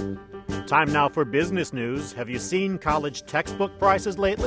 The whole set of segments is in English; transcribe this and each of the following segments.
Time now for business news. Have you seen college textbook prices lately?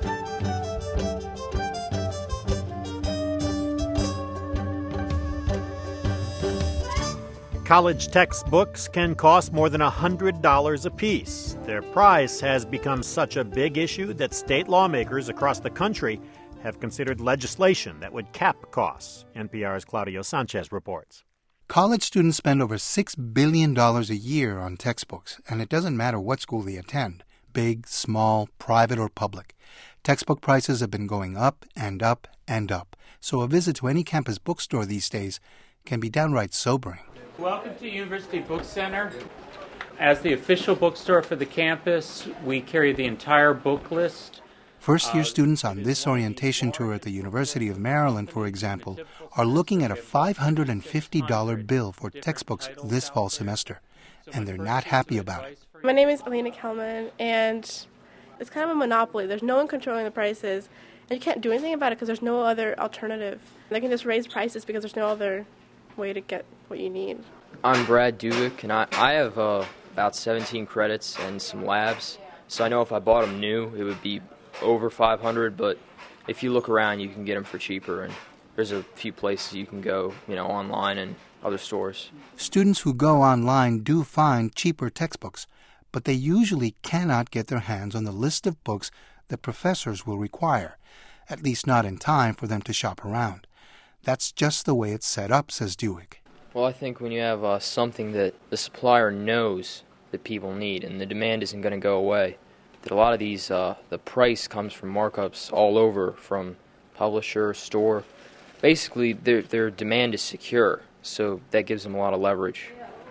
College textbooks can cost more than $100 apiece. Their price has become such a big issue that state lawmakers across the country have considered legislation that would cap costs. NPR's Claudio Sanchez reports. College students spend over $6 billion a year on textbooks, and it doesn't matter what school they attend, big, small, private, or public. Textbook prices have been going up and up and up, so a visit to any campus bookstore these days can be downright sobering. Welcome to University Book Center. As the official bookstore for the campus, we carry the entire book list. First-year students on this orientation tour at the University of Maryland, for example, are looking at a $550 bill for textbooks this fall semester, and they're not happy about it. My name is Alina Kelman, and it's kind of a monopoly. There's no one controlling the prices, and you can't do anything about it because there's no other alternative. They can just raise prices because there's no other way to get what you need. I'm Brad Dubik, and I have about 17 credits and some labs, so I know if I bought them new, it would be over $500, but if you look around, you can get them for cheaper, and there's a few places you can go, online and other stores. Students who go online do find cheaper textbooks, but they usually cannot get their hands on the list of books that professors will require, at least not in time for them to shop around. That's just the way it's set up, says Dewick. Well, I think when you have something that the supplier knows that people need and the demand isn't going to go away, that a lot of these, the price comes from markups all over, from publisher, store. Basically, their demand is secure, so that gives them a lot of leverage.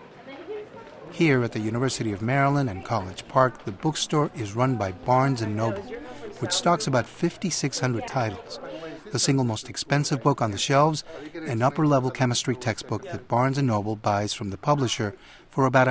Here at the University of Maryland and College Park, the bookstore is run by Barnes & Noble, which stocks about 5,600 titles. The single most expensive book on the shelves, an upper-level chemistry textbook that Barnes & Noble buys from the publisher for about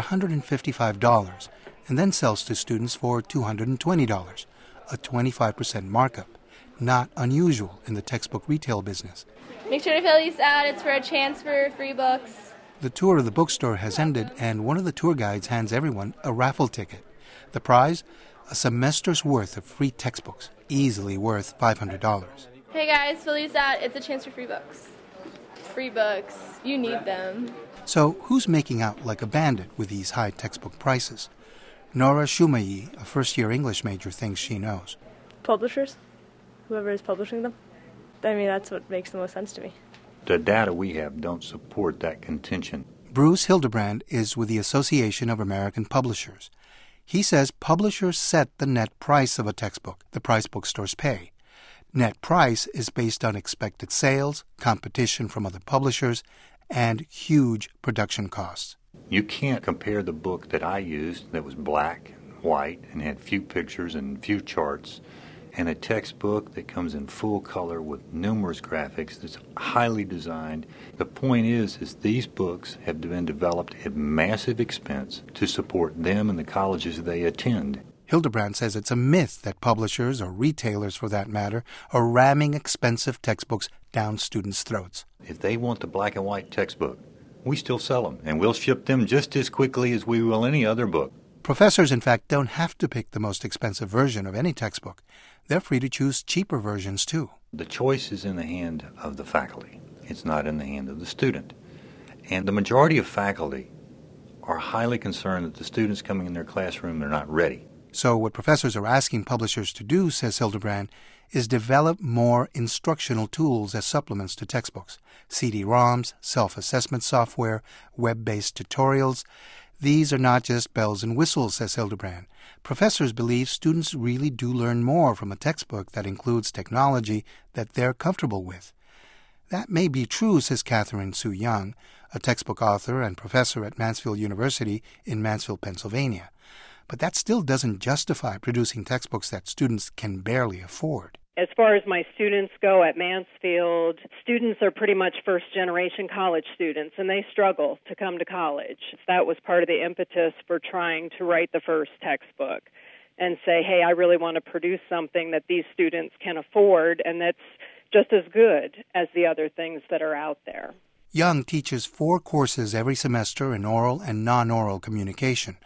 $155 and then sells to students for $220, a 25% markup. Not unusual in the textbook retail business. Make sure to fill these out. It's for a chance for free books. The tour of the bookstore has ended, and one of the tour guides hands everyone a raffle ticket. The prize? A semester's worth of free textbooks, easily worth $500. Hey guys, fill these out. It's a chance for free books. Free books. You need them. So who's making out like a bandit with these high textbook prices? Nora Shumayi, a first-year English major, thinks she knows. Publishers, whoever is publishing them. I mean, that's what makes the most sense to me. The data we have don't support that contention. Bruce Hildebrand is with the Association of American Publishers. He says publishers set the net price of a textbook, the price bookstores pay. Net price is based on expected sales, competition from other publishers, and huge production costs. You can't compare the book that I used that was black and white and had few pictures and few charts and a textbook that comes in full color with numerous graphics that's highly designed. The point is these books have been developed at massive expense to support them and the colleges they attend. Hildebrand says it's a myth that publishers, or retailers for that matter, are ramming expensive textbooks down students' throats. If they want the black and white textbook, we still sell them, and we'll ship them just as quickly as we will any other book. Professors, in fact, don't have to pick the most expensive version of any textbook. They're free to choose cheaper versions, too. The choice is in the hand of the faculty. It's not in the hand of the student. And the majority of faculty are highly concerned that the students coming in their classroom are not ready. So what professors are asking publishers to do, says Hildebrand, is develop more instructional tools as supplements to textbooks. CD-ROMs, self-assessment software, web-based tutorials. These are not just bells and whistles, says Hildebrand. Professors believe students really do learn more from a textbook that includes technology that they're comfortable with. That may be true, says Catherine Sue Young, a textbook author and professor at Mansfield University in Mansfield, Pennsylvania. But that still doesn't justify producing textbooks that students can barely afford. As far as my students go at Mansfield, students are pretty much first-generation college students, and they struggle to come to college. That was part of the impetus for trying to write the first textbook and say, hey, I really want to produce something that these students can afford and that's just as good as the other things that are out there. Young teaches 4 courses every semester in oral and non-oral communication.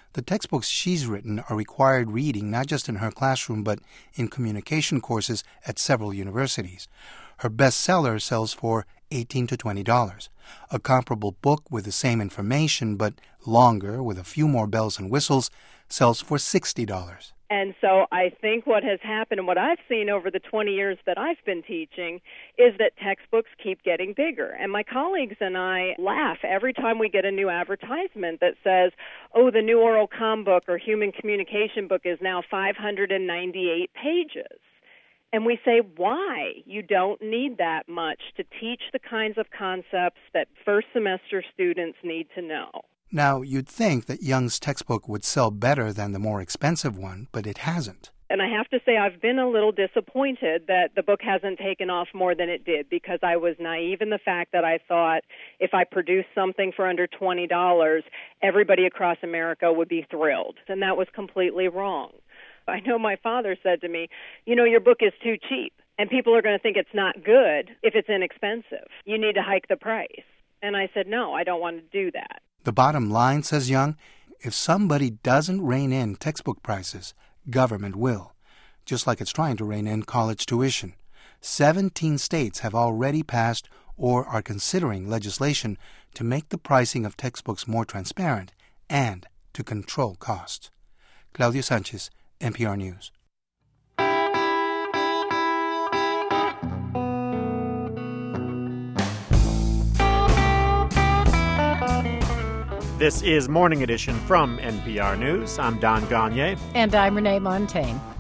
The textbooks she's written are required reading not just in her classroom but in communication courses at several universities. Her bestseller sells for $18 to $20. A comparable book with the same information but longer, with a few more bells and whistles, sells for $60. And so I think what has happened and what I've seen over the 20 years that I've been teaching is that textbooks keep getting bigger. And my colleagues and I laugh every time we get a new advertisement that says, oh, the new oral comm book or human communication book is now 598 pages. And we say, why? You don't need that much to teach the kinds of concepts that first semester students need to know. Now, you'd think that Young's textbook would sell better than the more expensive one, but it hasn't. And I have to say I've been a little disappointed that the book hasn't taken off more than it did, because I was naive in the fact that I thought if I produced something for under $20, everybody across America would be thrilled. And that was completely wrong. I know my father said to me, you know, your book is too cheap, and people are going to think it's not good if it's inexpensive. You need to hike the price. And I said, no, I don't want to do that. The bottom line, says Young, if somebody doesn't rein in textbook prices, government will, just like it's trying to rein in college tuition. 17 states have already passed or are considering legislation to make the pricing of textbooks more transparent and to control costs. Claudio Sanchez, NPR News. This is Morning Edition from NPR News. I'm Don Gagné. And I'm Renee Montaigne.